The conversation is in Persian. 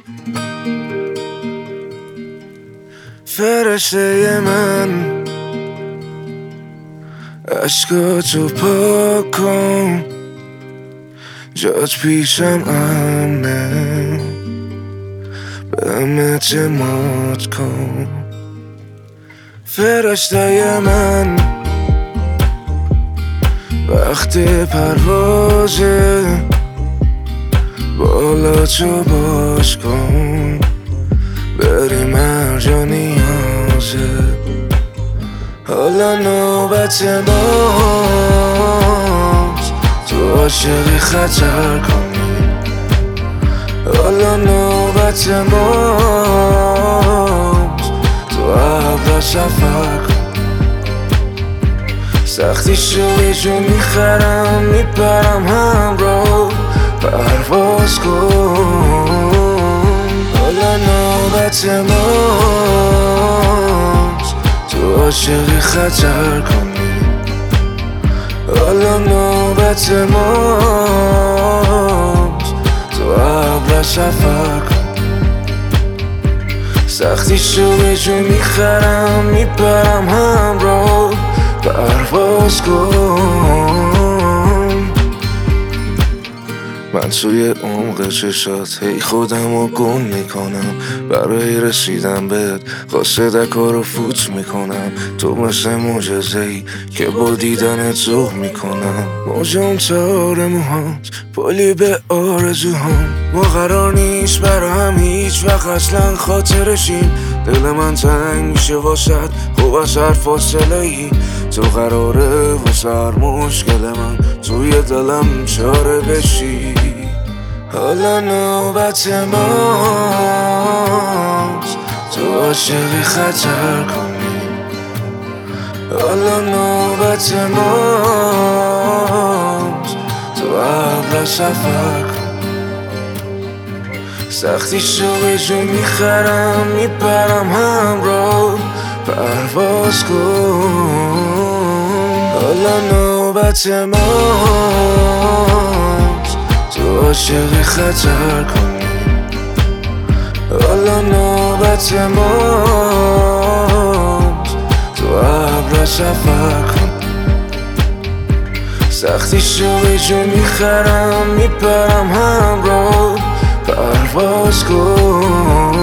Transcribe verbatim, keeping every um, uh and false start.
فرشته من عشقاتو پاک کن، جات پیشم امنه، بهم اعتماد کن. فرشته من وقت پروازه، بالا تو باز کن، بریم هر جا نیازه. حالا نوبت ماست تو عاشقی خطر کنی، حالا نوبت ماست تو ابر سفر کن. سختی شو یه جو میخرم میپرم همراه پرواز کن. حالا نوبت ماست تو عاشقی خطر کنی، حالا نوبت ماست تو ابر سفر کن. سختی شو یه جو میخرم میپرم همراه پرواز کن. من توی عمق چشات هی خودم رو گم میکنم، برای رسیدن بهت قاصدکا رو فوت میکنم. تو مثل معجزه‌ای که با دیدن ذوق میکنم، موجم تار موهات پلی به آرزوهام. ما قرار نیست برا هم هیچ وقت اصلا خاطرشیم، دل من تنگ میشه واسد خوب از هر فاصله ای. تو قراره واسه هر مشکل من توی دلم چاره بشی. حالا نوبت ماست تو عاشقی خطر کنی، حالا نوبت ماست تو ابر سفر کن. سختی شو یه جو میخرم میپرم همراه پرواز کن. حالا نوبت ماست تو عاشقی خطر کنی، حالا نوبت ماست تو ابر سفر کن. سختی شو یه جو میخرم میپرم همراه پرواز کن.